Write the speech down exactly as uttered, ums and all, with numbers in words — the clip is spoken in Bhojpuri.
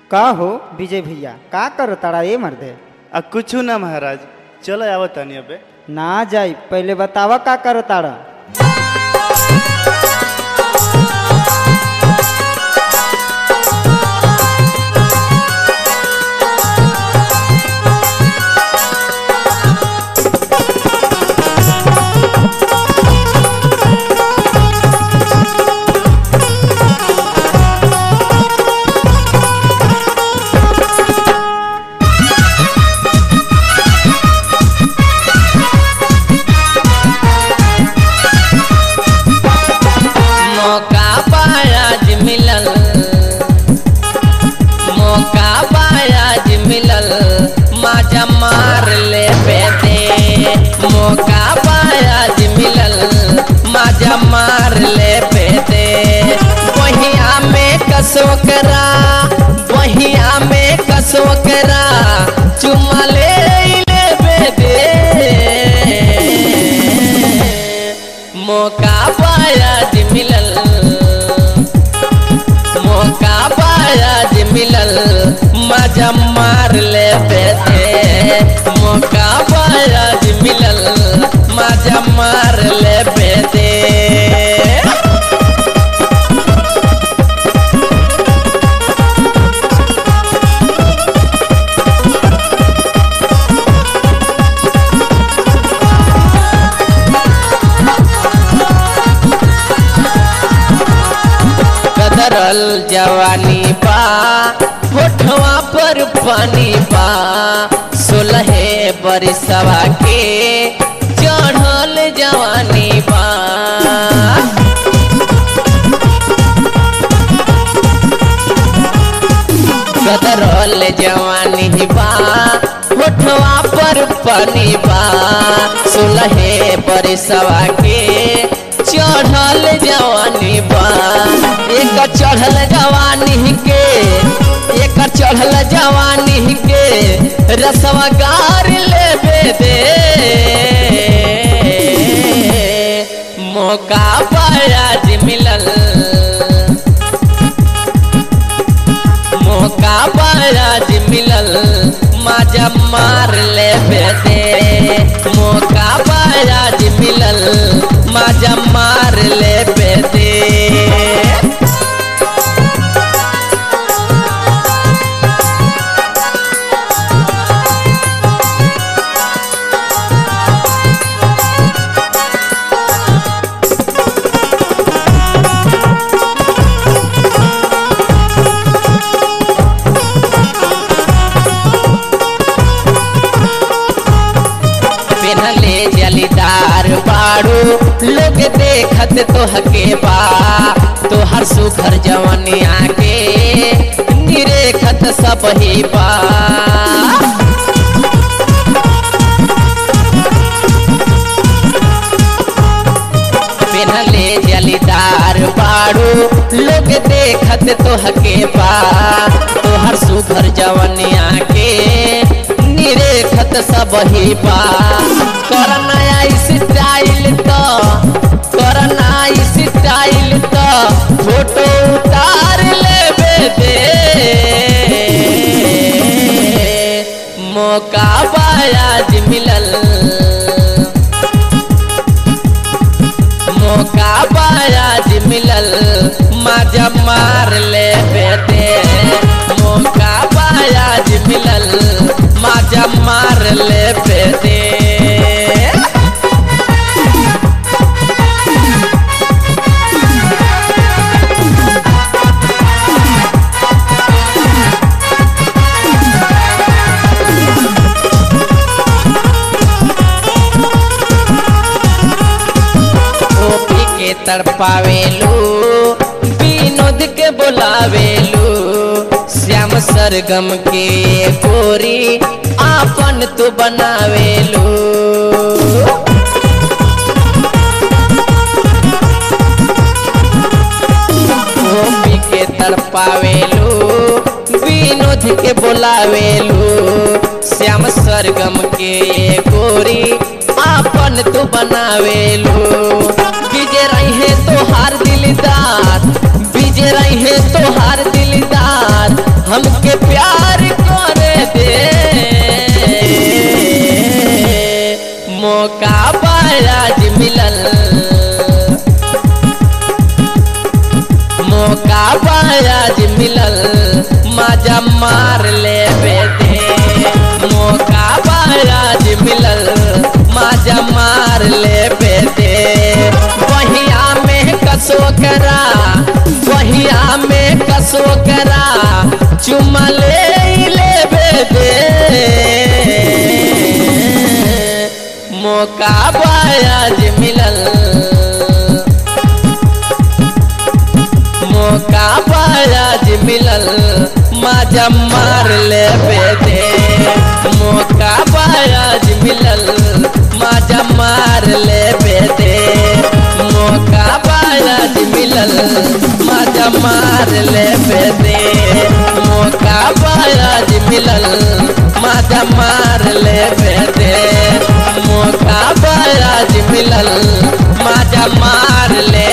का हो विजय भैया का कर तारा ये मर्दे? आ कुछ ना महाराज, चलो आवत तानी अबे। ना जाई, पहले बतावा का कर तारा। मार ले बेटे मौका बाज मिलल, माजा मार ले बेटे बहिया में कसो करा, बहिया में कसो करा चुमा ले ले बेटे मौका बाज मिलल, मौका बाज मिलल माजा मार ले बेटे मौका बाज मिलल माजा मार ले बेटे। कदरल जवानी बा होठवा पर पानी बा, सोलहे बरिसवा के चढ़ल जवानी बा। कदरल जवानी बा होठवा पर पानी बा, सोलहे बरिसवा के चढ़ल जवानी बा। एक चढ़ल जवानी के, एक चढ़ल जवानी के रसवा गार ले दे मौका बाज मिलल, मौका बाज मिलल माजा मार ले दे मौका बाज मिलल माजा मार ले दे। जलीदार बाड़ू लोग देखत तो हके बा, तो हर सुखर जवानी आके निरेखत सब ही बा। पेनले जलीदार बाड़ू लोग देखत तो हके बा, तो हर सुखर जवानी आके निरेखत सब ही बा। करना स्टाइल तो करना स्टाइल तो फोटो उतार ले दे मौका बाज मिलल, मौका बाज मिलल माजा मार ले बेटे मौका बाज मिलल माजा मार ले बेटे। तड़पावेलू विनोद के बोलावेलू, श्याम सरगम के गोरी आपन तो बनावेलू। गोपी के तड़पावेलू विनोद के बोलावेलू, श्याम सरगम के गोरी आपन तो बनावेलू। विजय रहे तो हार दिलदार, विजय रहे तो हार दिलदार हमके बायाज मिलल मजा मार ले बेदे मौका बायाज मिलल मजा मार ले बेदे बहिया में कसो करा बहिया में कसो करा चुमा ले ले बेदे मौका बायाज मिलल मौका बायाज मिलल मजा मार ले बेदे मौका बायाज मिलल मजा मार ले बेदे मौका बायाज मिलल मजा मार ले बेदे मौका बायाज मिलल मजा मार ले बेदे मौका बायाज मिलल मजा मार ले